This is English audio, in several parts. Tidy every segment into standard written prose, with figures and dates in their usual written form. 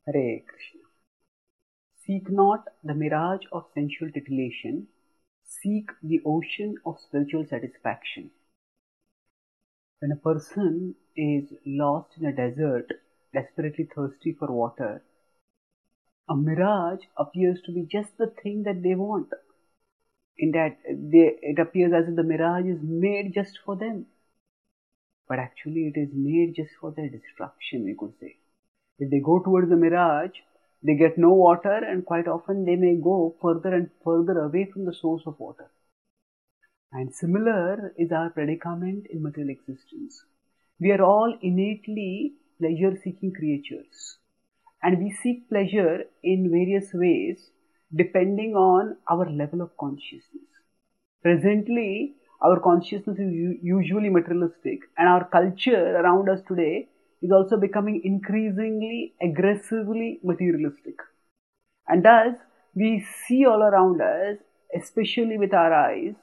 Hare Krishna. Seek not the mirage of sensual titillation, seek the ocean of spiritual satisfaction. When a person is lost in a desert, desperately thirsty for water, a mirage appears to be just the thing that they want. In that it appears as if the mirage is made just for them. But actually it is made just for their destruction, we could say. If they go towards the mirage, they get no water, and quite often they may go further and further away from the source of water. And similar is our predicament in material existence. We are all innately pleasure-seeking creatures, and we seek pleasure in various ways depending on our level of consciousness. Presently, our consciousness is usually materialistic, and our culture around us today is also becoming increasingly aggressively materialistic. And thus, we see all around us, especially with our eyes,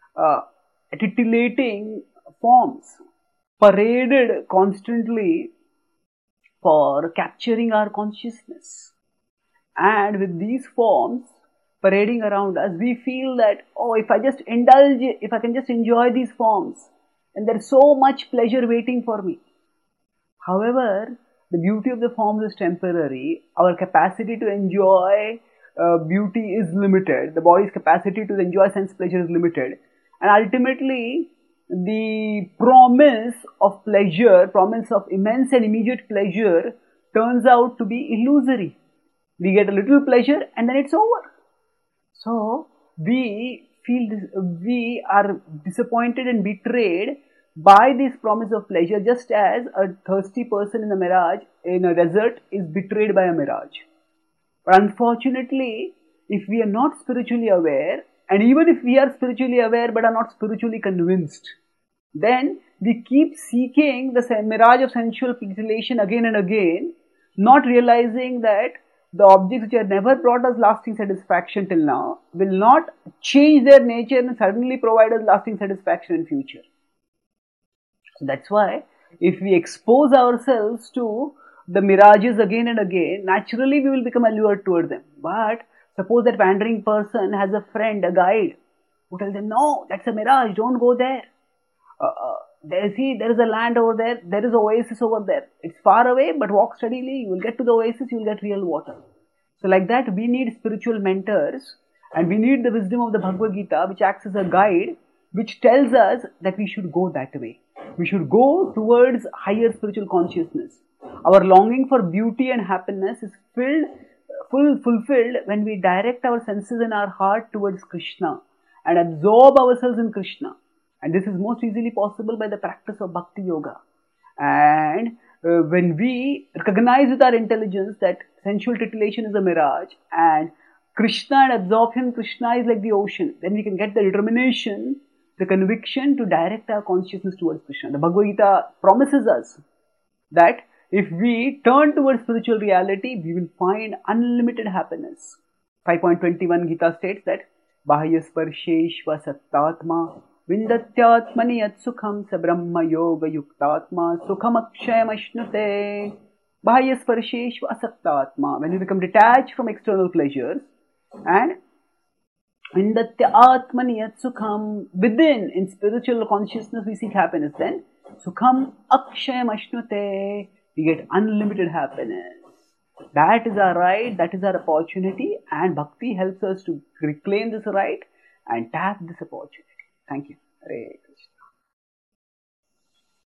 titillating forms paraded constantly for capturing our consciousness. And with these forms parading around us, we feel that, oh, if I can just enjoy these forms, and there's so much pleasure waiting for me. However, the beauty of the forms is temporary. Our capacity to enjoy beauty is limited. The body's capacity to enjoy sense pleasure is limited. And ultimately, the promise of pleasure, promise of immense and immediate pleasure, turns out to be illusory. We get a little pleasure and then it's over. So, we are disappointed and betrayed by this promise of pleasure, just as a thirsty person in a mirage, in a desert, is betrayed by a mirage. But unfortunately, if we are not spiritually aware, and even if we are spiritually aware but are not spiritually convinced, then we keep seeking the mirage of sensual titillation again and again, not realizing that the objects which have never brought us lasting satisfaction till now will not change their nature and suddenly provide us lasting satisfaction in future. So that's why if we expose ourselves to the mirages again and again, naturally we will become allured toward them. But suppose that wandering person has a friend, a guide, who tells them, no, that's a mirage, don't go there. There is a land over there, there is an oasis over there. It's far away, but walk steadily, you will get to the oasis, you will get real water. So like that, we need spiritual mentors, and we need the wisdom of the Bhagavad Gita, which acts as a guide, which tells us that we should go that way. We should go towards higher spiritual consciousness. Our longing for beauty and happiness is fulfilled when we direct our senses and our heart towards Krishna and absorb ourselves in Krishna. And this is most easily possible by the practice of Bhakti Yoga. And when we recognize with our intelligence that sensual titillation is a mirage and Krishna and absorption, Krishna is like the ocean, then we can get the determination, the conviction to direct our consciousness towards Krishna. The Bhagavad Gita promises us that if we turn towards spiritual reality, we will find unlimited happiness. 5.21 Gita states that Bahya Sparsheshva Sattatma Vindatyatmani Yat Sukham Sa Brahma Yoga Yuktatma Sukham Akshayam Ashnute. Bahya Sparsheshva Asaktatma. When we become detached from external pleasures and Vindatyatmani Yat Sukham, within, in spiritual consciousness, we seek happiness, then Sukham Akshayam Ashnute, we get unlimited happiness. That is our right, that is our opportunity, and Bhakti helps us to reclaim this right and tap this opportunity. Thank you.